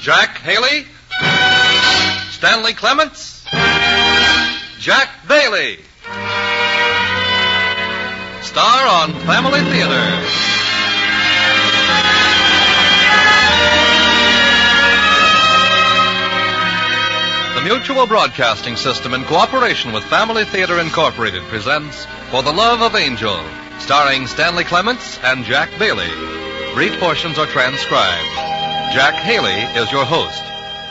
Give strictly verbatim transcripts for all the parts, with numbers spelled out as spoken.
Jack Haley, Stanley Clements, Jack Bailey. Star on Family Theater. The Mutual Broadcasting System, in cooperation with Family Theater Incorporated, presents For the Love of Angel, starring Stanley Clements and Jack Bailey. Brief portions are transcribed. Jack Haley is your host.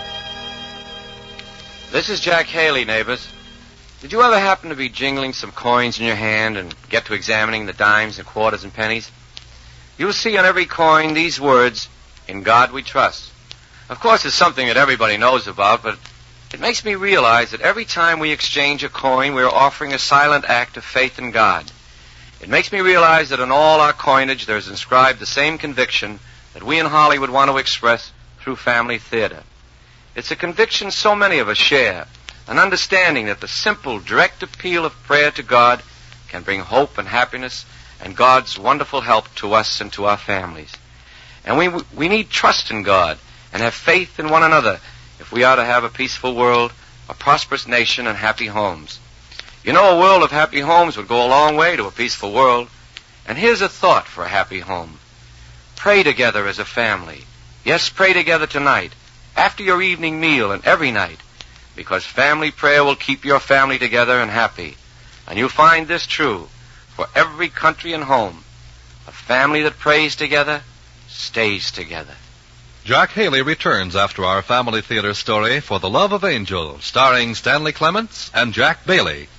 This is Jack Haley, neighbors. Did you ever happen to be jingling some coins in your hand and get to examining the dimes and quarters and pennies? You'll see on every coin these words, "In God We Trust." Of course, it's something that everybody knows about, but it makes me realize that every time we exchange a coin, we're offering a silent act of faith in God. It makes me realize that in all our coinage there's inscribed the same conviction that we in Hollywood want to express through Family Theater. It's a conviction so many of us share, an understanding that the simple, direct appeal of prayer to God can bring hope and happiness and God's wonderful help to us and to our families. And we we need trust in God and have faith in one another if we are to have a peaceful world, a prosperous nation, and happy homes. You know, a world of happy homes would go a long way to a peaceful world. And here's a thought for a happy home. Pray together as a family. Yes, pray together tonight, after your evening meal and every night, because family prayer will keep your family together and happy. And you'll find this true for every country and home. A family that prays together stays together. Jack Haley returns after our Family Theater story For the Love of Angel, starring Stanley Clements and Jack Bailey.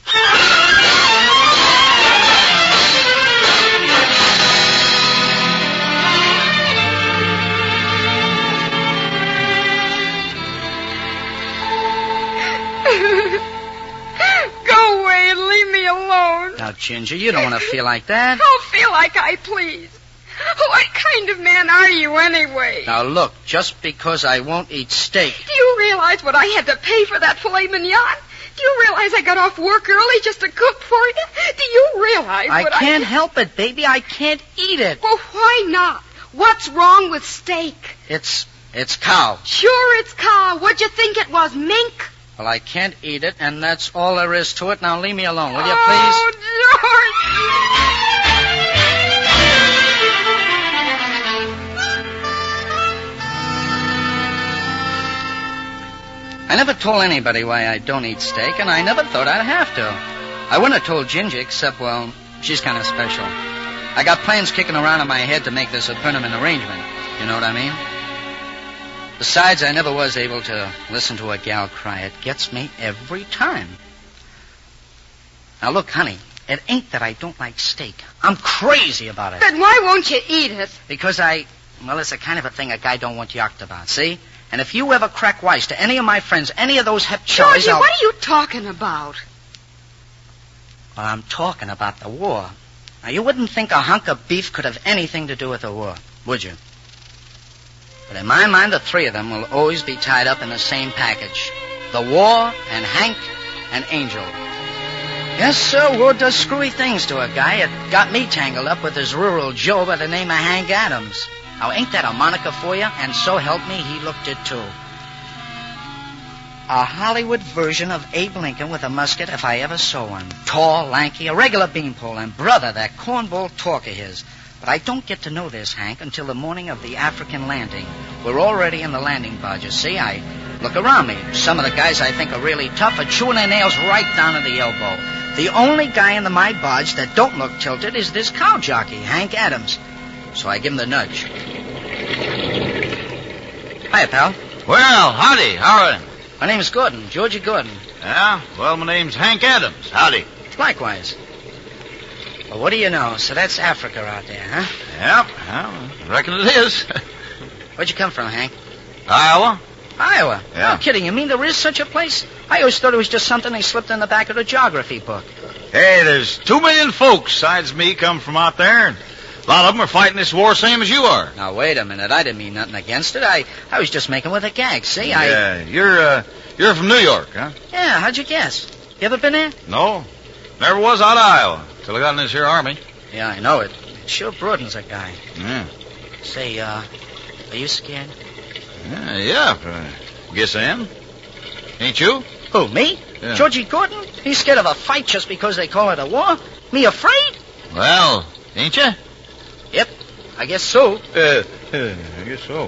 Go away and leave me alone. Now, Ginger, you don't want to feel like that. I'll feel like I please. What kind of man are you anyway? Now, look, just because I won't eat steak... Do you realize what I had to pay for that filet mignon? Do you realize I got off work early just to cook for you? Do you realize I what I... can't I... help it, baby. I can't eat it. Well, why not? What's wrong with steak? It's... it's cow. Sure, it's cow. What'd you think it was, mink? Well, I can't eat it, and that's all there is to it. Now, leave me alone, will you, please? Oh, George! I never told anybody why I don't eat steak, and I never thought I'd have to. I wouldn't have told Ginger, except, well, she's kind of special. I got plans kicking around in my head to make this a permanent arrangement. You know what I mean? Besides, I never was able to listen to a gal cry. It gets me every time. Now, look, honey, it ain't that I don't like steak. I'm crazy about it. Then why won't you eat it? Because I... well, it's the kind of a thing a guy don't want yucked about, see? And if you ever crack wise to any of my friends, any of those hep choys, Georgie, I'll... what are you talking about? Well, I'm talking about the war. Now, you wouldn't think a hunk of beef could have anything to do with the war, would you? But in my mind, the three of them will always be tied up in the same package. The war and Hank and Angel. Yes, sir, war does screwy things to a guy. It got me tangled up with this rural Joe by the name of Hank Adams. Now, ain't that a moniker for you? And so help me, he looked it, too. A Hollywood version of Abe Lincoln with a musket if I ever saw one. Tall, lanky, a regular beanpole, and brother, that cornball talk of his. But I don't get to know this, Hank, until the morning of the African landing. We're already in the landing barges, see? I look around me. Some of the guys I think are really tough are chewing their nails right down to the elbow. The only guy in the my barge that don't look tilted is this cow jockey, Hank Adams. So I give him the nudge. Hiya, pal. Well, howdy. How are you? My name's Gordon, Georgie Gordon. Yeah? Well, my name's Hank Adams. Howdy. Likewise. Well, what do you know? So that's Africa out there, huh? Yep. Well, I reckon it is. Where'd you come from, Hank? Iowa. Iowa? Yeah. No kidding. You mean there is such a place? I always thought it was just something they slipped in the back of the geography book. Hey, there's two million folks besides me come from out there, and a lot of them are fighting this war same as you are. Now, wait a minute. I didn't mean nothing against it. I, I was just making with a gag. See, I... Yeah, you're, uh, you're from New York, huh? Yeah, how'd you guess? You ever been there? No. Never was out of Iowa till I got in this here army. Yeah, I know it. It sure broadens a guy. Yeah. Say, uh, are you scared? Uh, yeah, I guess I am. Ain't you? Who, me? Yeah. Georgie Gordon? He's scared of a fight just because they call it a war? Me afraid? Well, ain't you? Yep, I guess so. Uh, uh, I guess so.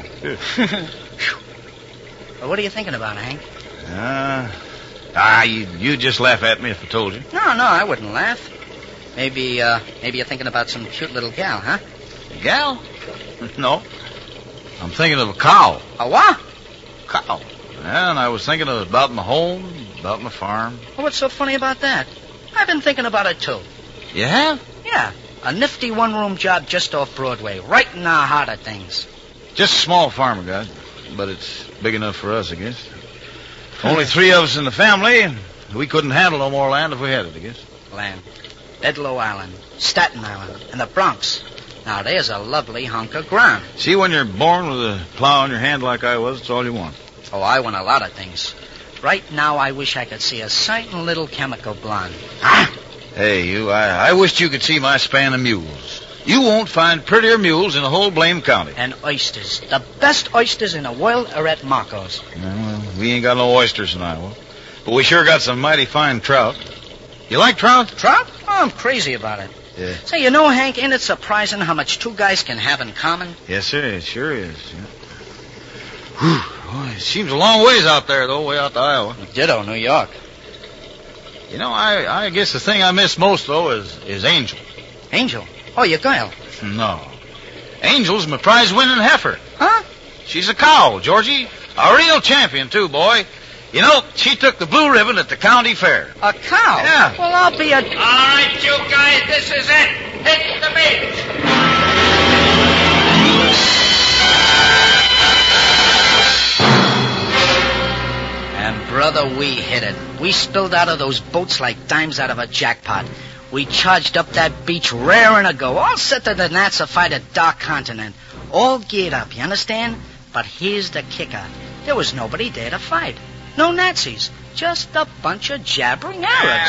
Well, what are you thinking about, Hank? Uh, ah, you, you'd just laugh at me if I told you. No, no, I wouldn't laugh. Maybe, uh, maybe you're thinking about some cute little gal, huh? A gal? No. I'm thinking of a cow. A what? Cow. Yeah, and I was thinking of, about my home, about my farm. Well, what's so funny about that? I've been thinking about it, too. You have? Yeah, a nifty one-room job just off Broadway, right in the heart of things. Just a small farm, guys. But it's big enough for us, I guess. Only three of us in the family, and we couldn't handle no more land if we had it, I guess. Land. Bedloe Island, Staten Island, and the Bronx. Now, there's a lovely hunk of ground. See, when you're born with a plow in your hand like I was, it's all you want. Oh, I want a lot of things. Right now, I wish I could see a certain little chemical blonde. Huh? Hey, you, I, I wished you could see my span of mules. You won't find prettier mules in the whole blame county. And oysters. The best oysters in the world are at Marco's. Well, we ain't got no oysters in Iowa. But we sure got some mighty fine trout. You like trout? Trout? Oh, I'm crazy about it. Yeah. Say, you know, Hank, ain't it surprising how much two guys can have in common? Yes, sir. It sure is. Yeah. Whew. Boy, it seems a long ways out there, though, way out to Iowa. Ditto, New York. You know, I, I guess the thing I miss most, though, is, is Angel. Angel? Oh, your girl. No. Angel's my prize-winning heifer. Huh? She's a cow, Georgie. A real champion, too, boy. You know, she took the blue ribbon at the county fair. A cow? Yeah. Well, I'll be a... All right, you guys, this is it. Hit the beach. And, brother, we hit it. We spilled out of those boats like dimes out of a jackpot. We charged up that beach raring to go, all set to the Nats to fight a dark continent. All geared up, you understand? But here's the kicker. There was nobody there to fight. No Nazis. Just a bunch of jabbering Arabs.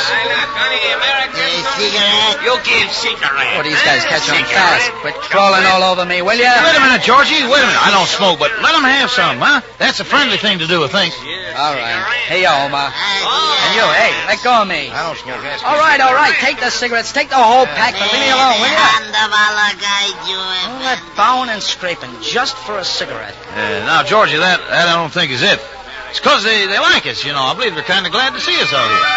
You give cigarette. Oh, these guys catch on fast. Quit crawling all over me, will ya? Wait a minute, Georgie. Wait a minute. I don't smoke, but let them have some, huh? That's a friendly thing to do, I think. All right. Hey, Omar. And you, hey, let go of me. I don't smoke. That's All right, all right. Take the cigarettes. Take the whole pack, but leave me alone, will ya? All that bowing and scraping just for a cigarette. Uh, now, Georgie, that, that I don't think is it. It's because they, they like us, you know. I believe they're kind of glad to see us out here.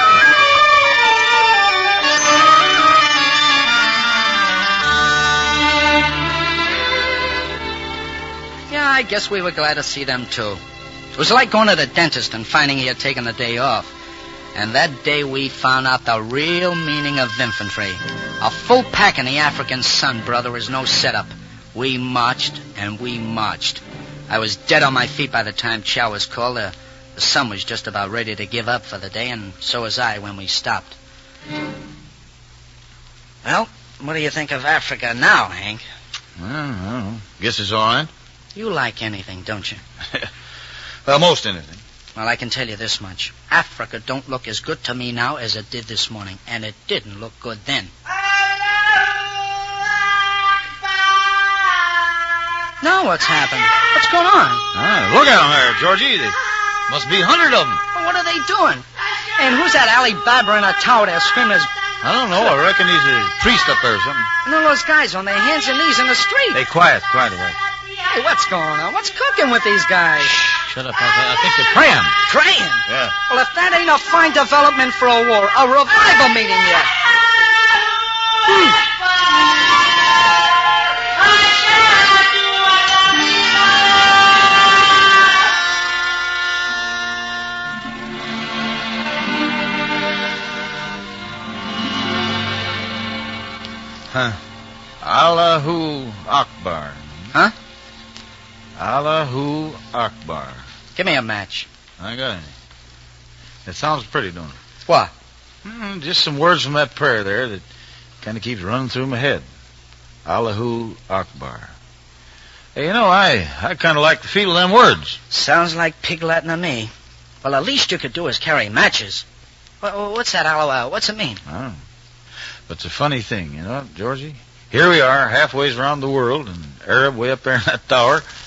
Yeah, I guess we were glad to see them, too. It was like going to the dentist and finding he had taken the day off. And that day we found out the real meaning of infantry. A full pack in the African sun, brother, is no setup. We marched and we marched. I was dead on my feet by the time chow was called. The, the sun was just about ready to give up for the day, and so was I when we stopped. Well, what do you think of Africa now, Hank? Well, I don't know. Guess it's all right. You like anything, don't you? Well, most anything. Well, I can tell you this much. Africa don't look as good to me now as it did this morning, and it didn't look good then. Now what's happened? What's going on? Ah, look at them there, Georgie. They must be a hundred of them. Well, what are they doing? And who's that Alibaba in a tower there screaming? I don't know. I reckon he's a priest up there or something. And all those guys on their hands and knees in the street. Hey, quiet, quiet away. Hey, what's going on? What's cooking with these guys? Shut up. I, I think they're praying. Praying? Yeah. Well, if that ain't a fine development for a war, a revival meeting yet. Hmm. Huh. Allahu Akbar. Huh? Allahu Akbar. Give me a match. I got any. It sounds pretty, don't it? What? Mm, just some words from that prayer there that kind of keeps running through my head. Allahu Akbar. Hey, you know, I, I kind of like the feel of them words. Sounds like pig Latin to me. Well, the least you could do is carry matches. What, what's that, Allah? What's it mean? I don't know. But it's a funny thing, you know, Georgie. Here we are, halfway around the world, and Arab way up there in that tower,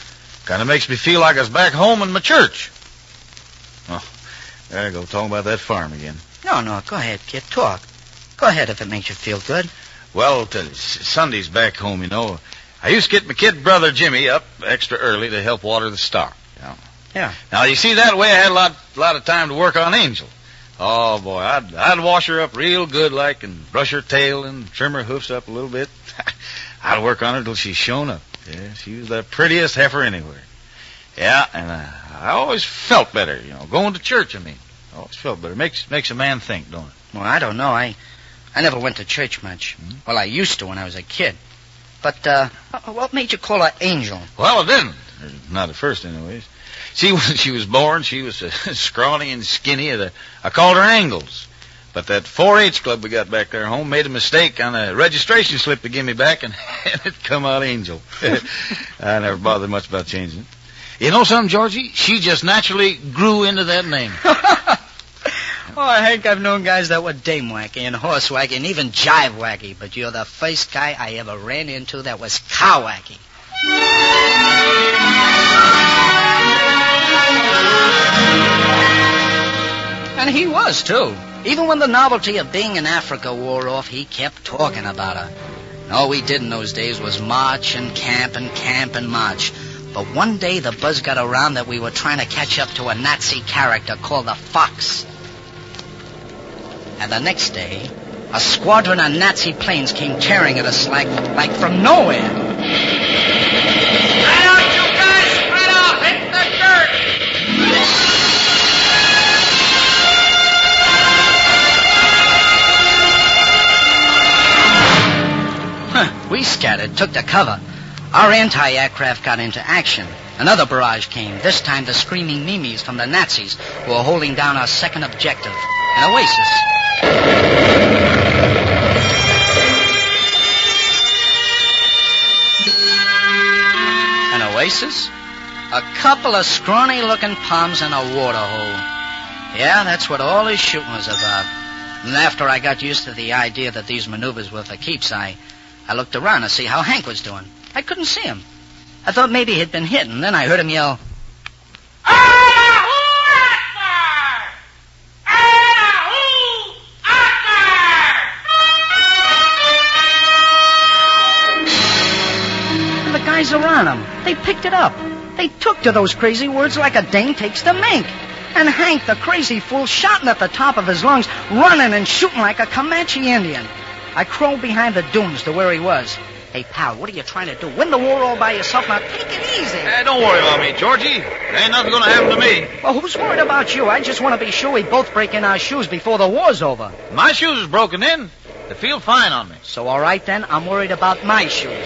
Kind of makes me feel like I was back home in my church. Oh, there I go, talking about that farm again. No, no, go ahead, kid. Talk. Go ahead if it makes you feel good. Well, t- Sunday's back home, you know. I used to get my kid brother Jimmy up extra early to help water the stock. You know. Yeah. Now, you see, that way I had a lot, lot of time to work on Angel. Oh, boy, I'd, I'd wash her up real good like and brush her tail and trim her hoofs up a little bit. I'd work on her till she's shown up. Yeah, she was the prettiest heifer anywhere. Yeah, and uh, I always felt better, you know, going to church, I mean. I always felt better. Makes makes a man think, don't it? Well, I don't know. I I never went to church much. Mm-hmm. Well, I used to when I was a kid. But uh, what made you call her Angel? Well, it didn't. Not at first, anyways. See, when she was born, she was uh, scrawny and skinny. I called her Angles. But that four H club we got back there home made a mistake on a registration slip to give me back, and, and it come out Angel. I never bothered much about changing it. You know something, Georgie? She just naturally grew into that name. Oh, Hank, I've known guys that were dame wacky and horse wacky and even jive wacky, but you're the first guy I ever ran into that was cow wacky. And he was, too. Even when the novelty of being in Africa wore off, he kept talking about her. And all we did in those days was march and camp and camp and march. But one day the buzz got around that we were trying to catch up to a Nazi character called the Fox. And the next day, a squadron of Nazi planes came tearing at us like, like from nowhere. Spread out, you guys! Spread out! Hit the dirt! Huh, we scattered, took to cover. Our anti-aircraft got into action. Another barrage came, this time the screaming Mimis from the Nazis, who were holding down our second objective, an oasis. An oasis? A couple of scrawny-looking palms and a water hole. Yeah, that's what all this shooting was about. And after I got used to the idea that these maneuvers were for keeps, I, I looked around to see how Hank was doing. I couldn't see him. I thought maybe he'd been hit, and then I heard him yell, Allahu Akbar! Allahu Akbar! and the guys around him, they picked it up. They took to those crazy words like a dame takes to mink. And Hank, the crazy fool, shouting at the top of his lungs, running and shooting like a Comanche Indian. I crawled behind the dunes to where he was. Hey, pal, what are you trying to do? Win the war all by yourself? Now, take it easy. Hey, don't worry about me, Georgie. There ain't nothing going to happen to me. Well, who's worried about you? I just want to be sure we both break in our shoes before the war's over. My shoes is broken in. They feel fine on me. So, all right, then, I'm worried about my shoes.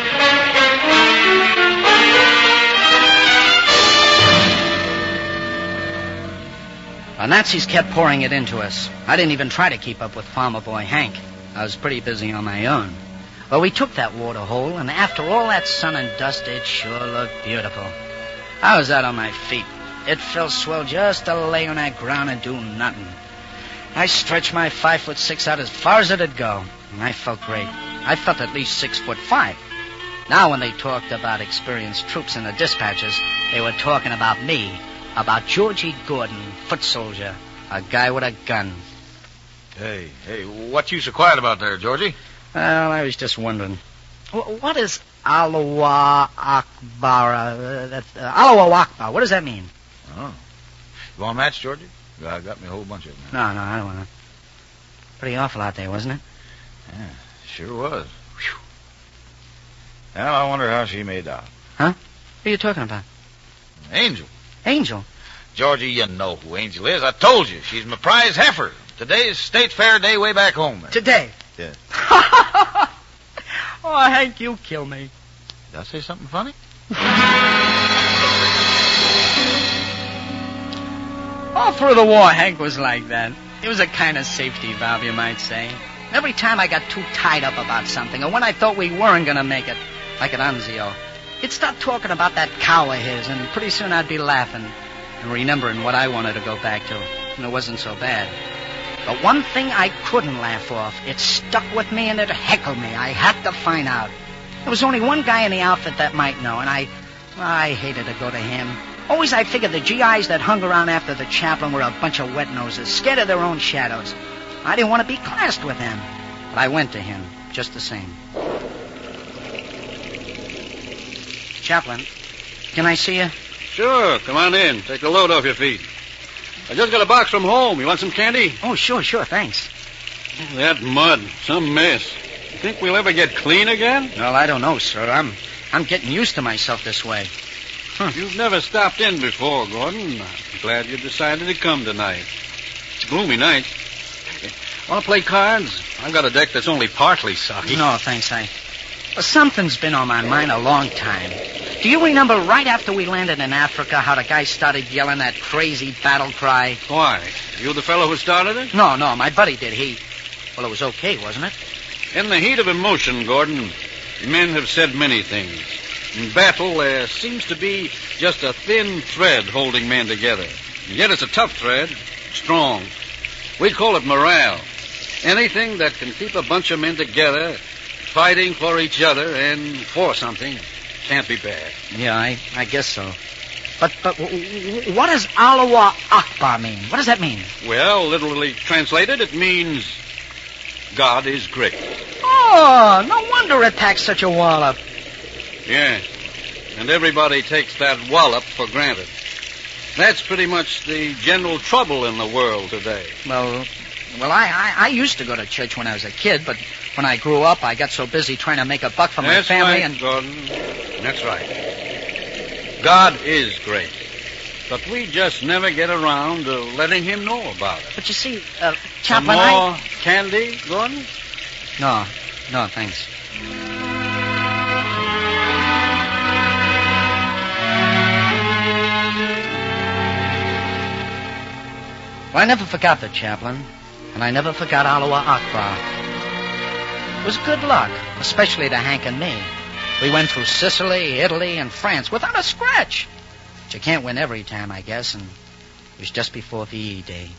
The Nazis kept pouring it into us. I didn't even try to keep up with Farmer Boy Hank. I was pretty busy on my own. Well, we took that water hole, and after all that sun and dust, it sure looked beautiful. I was out on my feet. It felt swell just to lay on that ground and do nothing. I stretched my five foot six out as far as it'd go, and I felt great. I felt at least six foot five. Now, when they talked about experienced troops in the dispatches, they were talking about me, about Georgie Gordon, foot soldier, a guy with a gun. Hey, hey, what you so quiet about there, Georgie? Well, I was just wondering. What is Allahu Akbar? Uh, that, uh, Allahu Akbar, what does that mean? Oh. You want a match, Georgie? I got me a whole bunch of them. No, no, I don't want to. Pretty awful out there, wasn't it? Yeah, sure was. Whew. Well, I wonder how she made out. Huh? Who are you talking about? Angel. Angel? Georgie, you know who Angel is. I told you. She's my prize heifer. Today's State Fair day way back home there. Today? Yeah. Oh, Hank, you kill me. Did I say something funny? All through the war, Hank was like that. It was a kind of safety valve, you might say. Every time I got too tied up about something, or when I thought we weren't going to make it, like at Anzio, he'd start talking about that cow of his, and pretty soon I'd be laughing and remembering what I wanted to go back to, and it wasn't so bad. But one thing I couldn't laugh off. It stuck with me and it heckled me. I had to find out. There was only one guy in the outfit that might know, and I... I hated to go to him. Always I figured the G Is that hung around after the chaplain were a bunch of wet noses, scared of their own shadows. I didn't want to be classed with them. But I went to him, just the same. Chaplain, can I see you? Sure, come on in. Take the load off your feet. I just got a box from home. You want some candy? Oh, sure, sure, thanks. That mud, some mess. You think we'll ever get clean again? Well, I don't know, sir. I'm I'm getting used to myself this way. Huh. You've never stopped in before, Gordon. I'm glad you decided to come tonight. It's a gloomy night. Want to play cards? I've got a deck that's only partly soggy. No, thanks. I... Well, something's been on my mind a long time. Do you remember right after we landed in Africa how the guy started yelling that crazy battle cry? Why? You the fellow who started it? No, no, my buddy did. He... Well, it was okay, wasn't it? In the heat of emotion, Gordon, men have said many things. In battle, there seems to be just a thin thread holding men together. And yet it's a tough thread, strong. We'd call it morale. Anything that can keep a bunch of men together, fighting for each other and for something, can't be bad. Yeah, I, I guess so. But but what does Allah Akbar mean? What does that mean? Well, literally translated, it means God is great. Oh, no wonder it packs such a wallop. Yeah, and everybody takes that wallop for granted. That's pretty much the general trouble in the world today. Well, well, I, I, I used to go to church when I was a kid, but when I grew up, I got so busy trying to make a buck for my That's family right, and... Gordon. That's right. God is great. But we just never get around to letting him know about it. But you see, uh, Some Chaplain, more I... candy, Gordon? No, no, thanks. Well, I never forgot the chaplain, and I never forgot Allah Akbar. It was good luck, especially to Hank and me. We went through Sicily, Italy, and France without a scratch. But you can't win every time, I guess, and it was just before V E Day.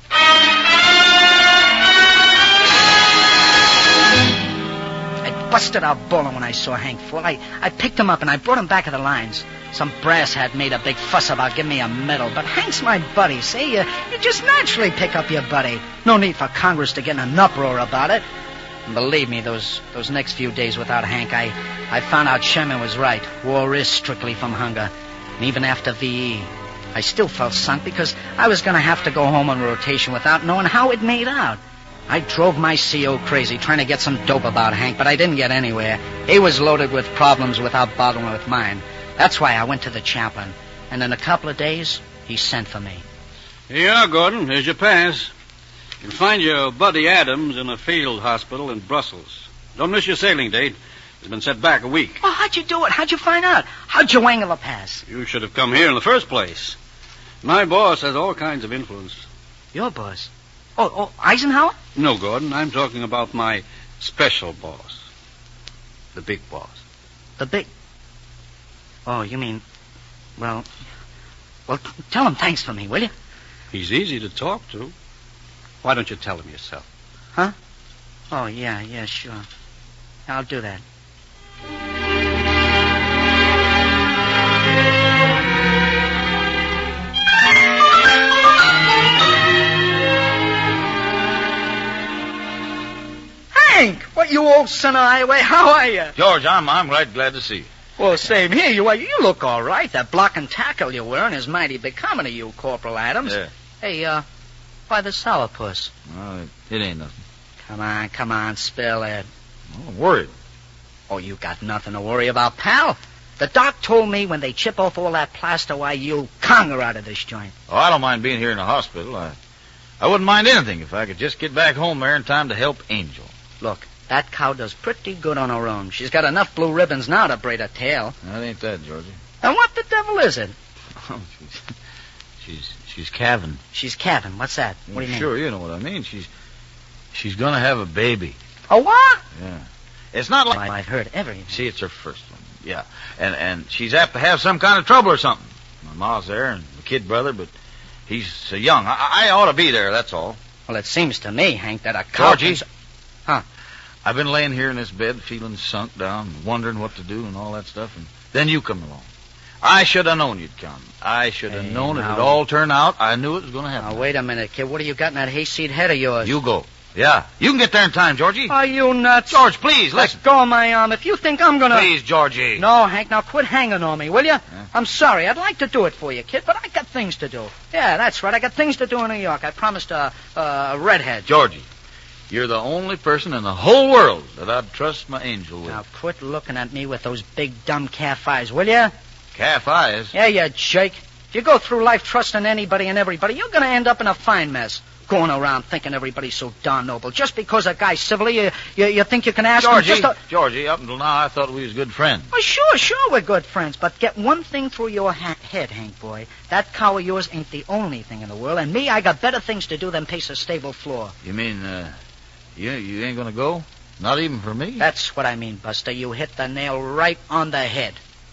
I busted out bawling when I saw Hank fall. I, I picked him up and I brought him back of the lines. Some brass had made a big fuss about giving me a medal, but Hank's my buddy, see? You, you just naturally pick up your buddy. No need for Congress to get in an uproar about it. And believe me, those those next few days without Hank, I, I found out Sherman was right. War is strictly from hunger. And even after V E, I still felt sunk because I was going to have to go home on rotation without knowing how it made out. I drove my C O crazy trying to get some dope about Hank, but I didn't get anywhere. He was loaded with problems without bothering with mine. That's why I went to the chaplain. And in a couple of days, he sent for me. Here you are, Gordon. Here's your pass. You'll find your buddy Adams in a field hospital in Brussels. Don't miss your sailing date. It's been set back a week. Well, how'd you do it? How'd you find out? How'd you wangle the pass? You should have come here in the first place. My boss has all kinds of influence. Your boss? Oh, oh, Eisenhower? No, Gordon. I'm talking about my special boss. The big boss. The big... Oh, you mean... Well... Well, tell him thanks for me, will you? He's easy to talk to. Why don't you tell him yourself? Huh? Oh, yeah, yeah, sure. I'll do that. Hank! What, you old son of highway? How are you? George, I'm I'm right glad to see you. Well, same here. You you look all right. That block and tackle you're wearing is mighty becoming of you, Corporal Adams. Yeah. Hey, uh, why the sourpuss? Well, it, it ain't nothing. Come on, come on, spill it. Oh, I'm worried. Oh, you got nothing to worry about, pal. The doc told me when they chip off all that plaster, why, you'll conger out of this joint. Oh, I don't mind being here in the hospital. I, I wouldn't mind anything if I could just get back home there in time to help Angel. Look, that cow does pretty good on her own. She's got enough blue ribbons now to braid her tail. That ain't that, Georgie. And what the devil is it? Oh, she's, she's, she's calving. She's calving. What's that? What do you mean? Sure, you know what I mean. She's, she's gonna have a baby. A what? Yeah. It's not like... I've heard everything. See, it's her first one. Yeah. And and she's apt to have some kind of trouble or something. My ma's there and the kid brother, but he's so young. I, I ought to be there, that's all. Well, it seems to me, Hank, that a cow... Georgie. Huh? I've been laying here in this bed feeling sunk down, wondering what to do and all that stuff, and then you come along. I should have known you'd come. I should have Hey, known now- it'd all turn out. I knew it was going to happen. Now, wait a minute, kid. What do you got in that hayseed head of yours? You go. Yeah. You can get there in time, Georgie. Are you nuts? George, please, Let listen. go of my arm. If you think I'm gonna... Please, Georgie. No, Hank, now quit hanging on me, will you? I'm sorry. I'd like to do it for you, kid, but I got things to do. Yeah, that's right. I got things to do in New York. I promised a, a redhead. Georgie, you're the only person in the whole world that I'd trust my angel with. Now quit looking at me with those big, dumb calf eyes, will you? Calf eyes? Yeah, you jerk. If you go through life trusting anybody and everybody, you're going to end up in a fine mess. Going around thinking everybody's so darn noble. Just because a guy's civilly, you, you, you think you can ask Georgie, him just a... Georgie, up until now I thought we was good friends. Oh, sure, sure, we're good friends. But get one thing through your ha- head, Hank boy. That cow of yours ain't the only thing in the world. And me, I got better things to do than pace a stable floor. You mean, uh, you, you ain't gonna go? Not even for me? That's what I mean, Buster. You hit the nail right on the head.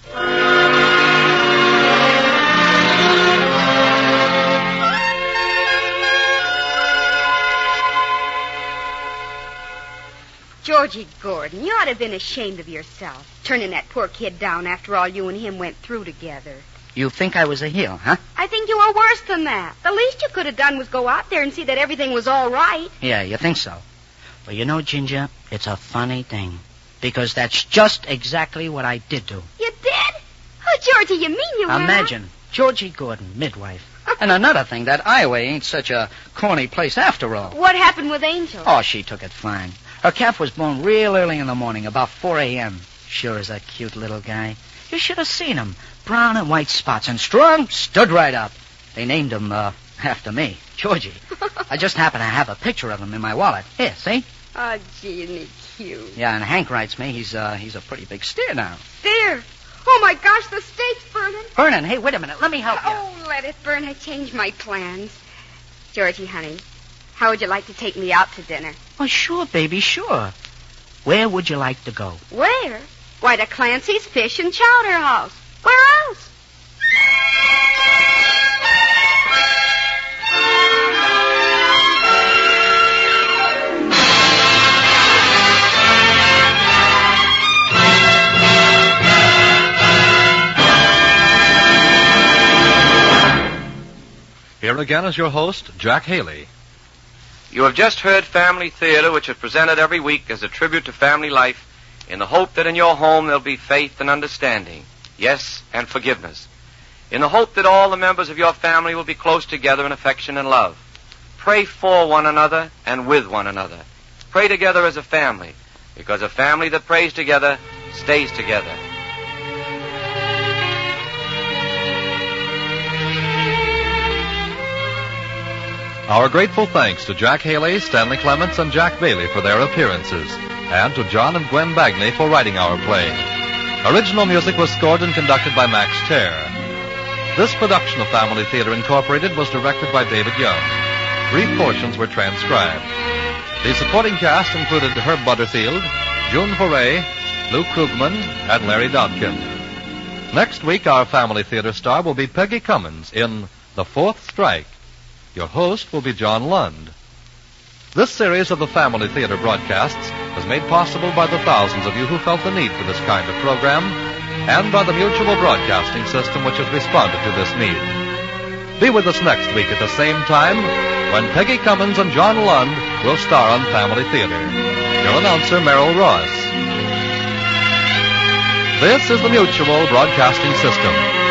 Georgie Gordon, you ought to have been ashamed of yourself, turning that poor kid down after all you and him went through together. You think I was a heel, huh? I think you were worse than that. The least you could have done was go out there and see that everything was all right. Yeah, you think so. Well, you know, Ginger, it's a funny thing. Because that's just exactly what I did do. You did? Oh, Georgie, you mean you were? Imagine, Georgie Gordon, midwife. And another thing, that Iowa ain't such a corny place after all. What happened with Angel? Oh, she took it fine. Her calf was born real early in the morning, about four a.m. Sure is a cute little guy. You should have seen him. Brown and white spots, and strong, stood right up. They named him, uh, after me, Georgie. I just happen to have a picture of him in my wallet. Here, see? Oh, gee, isn't he cute? Yeah, and Hank writes me he's, uh, he's a pretty big steer now. Steer? Oh, my gosh, the steak's burning. Vernon, hey, wait a minute. Let me help you. Oh, let it burn. I changed my plans. Georgie, honey, how would you like to take me out to dinner? Oh, sure, baby, sure. Where would you like to go? Where? Why, to Clancy's Fish and Chowder House. Where else? Here again is your host, Jack Haley. You have just heard Family Theater, which is presented every week as a tribute to family life, in the hope that in your home there'll be faith and understanding, yes, and forgiveness. In the hope that all the members of your family will be close together in affection and love. Pray for one another and with one another. Pray together as a family, because a family that prays together stays together. Our grateful thanks to Jack Haley, Stanley Clements, and Jack Bailey for their appearances, and to John and Gwen Bagney for writing our play. Original music was scored and conducted by Max Terr. This production of Family Theater Incorporated was directed by David Young. Brief portions were transcribed. The supporting cast included Herb Butterfield, June Foray, Lou Krugman, and Larry Dodkin. Next week, our Family Theater star will be Peggy Cummins in The Fourth Strike. Your host will be John Lund. This series of the Family Theater broadcasts was made possible by the thousands of you who felt the need for this kind of program, and by the Mutual Broadcasting System, which has responded to this need. Be with us next week at the same time when Peggy Cummins and John Lund will star on Family Theater. Your announcer, Merrill Ross. This is the Mutual Broadcasting System.